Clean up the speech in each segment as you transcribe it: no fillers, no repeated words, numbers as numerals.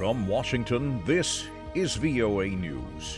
From Washington, this is VOA News.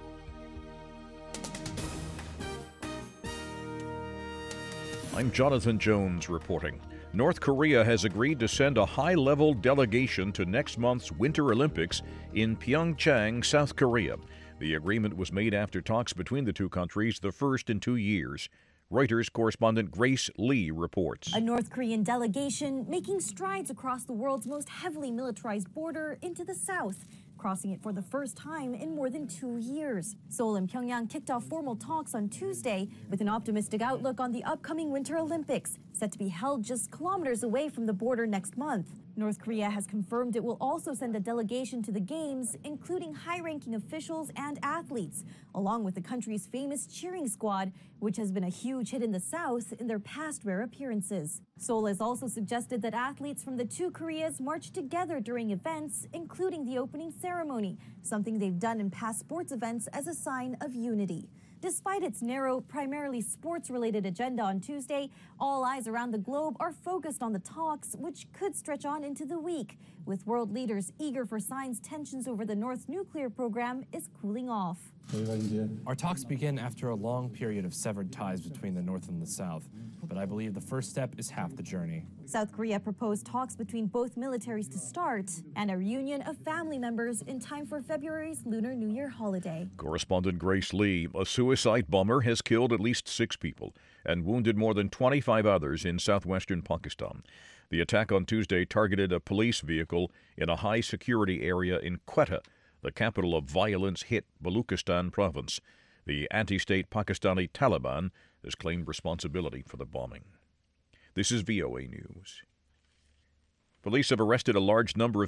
I'm Jonathan Jones reporting. North Korea has agreed to send a high-level delegation to next month's Winter Olympics in Pyeongchang, South Korea. The agreement was made after talks between the two countries, the first in 2 years. Reuters correspondent Grace Lee reports. A North Korean delegation making strides across the world's most heavily militarized border into the south, crossing it for the first time in more than 2 years. Seoul and Pyongyang kicked off formal talks on Tuesday with an optimistic outlook on the upcoming Winter Olympics, set to be held just kilometers away from the border next month. North Korea has confirmed it will also send a delegation to the Games, including high-ranking officials and athletes, along with the country's famous cheering squad, which has been a huge hit in the South in their past rare appearances. Seoul has also suggested that athletes from the two Koreas march together during events, including the opening ceremony, something they've done in past sports events as a sign of unity. Despite its narrow, primarily sports-related agenda on Tuesday, all eyes around the globe are focused on the talks, which could stretch on into the week, with world leaders eager for signs tensions over the North's nuclear program is cooling off. Our talks begin after a long period of severed ties between the North and the South, but I believe the first step is half the journey. South Korea proposed talks between both militaries to start and a reunion of family members in time for February's Lunar New Year holiday. Correspondent Grace Lee. A suicide bomber has killed at least 6 people and wounded more than 25 others in southwestern Pakistan. The attack on Tuesday targeted a police vehicle in a high-security area in Quetta, the capital of violence-hit Baluchistan province. The anti-state Pakistani Taliban has claimed responsibility for the bombing. This is VOA News. Police have arrested a large number of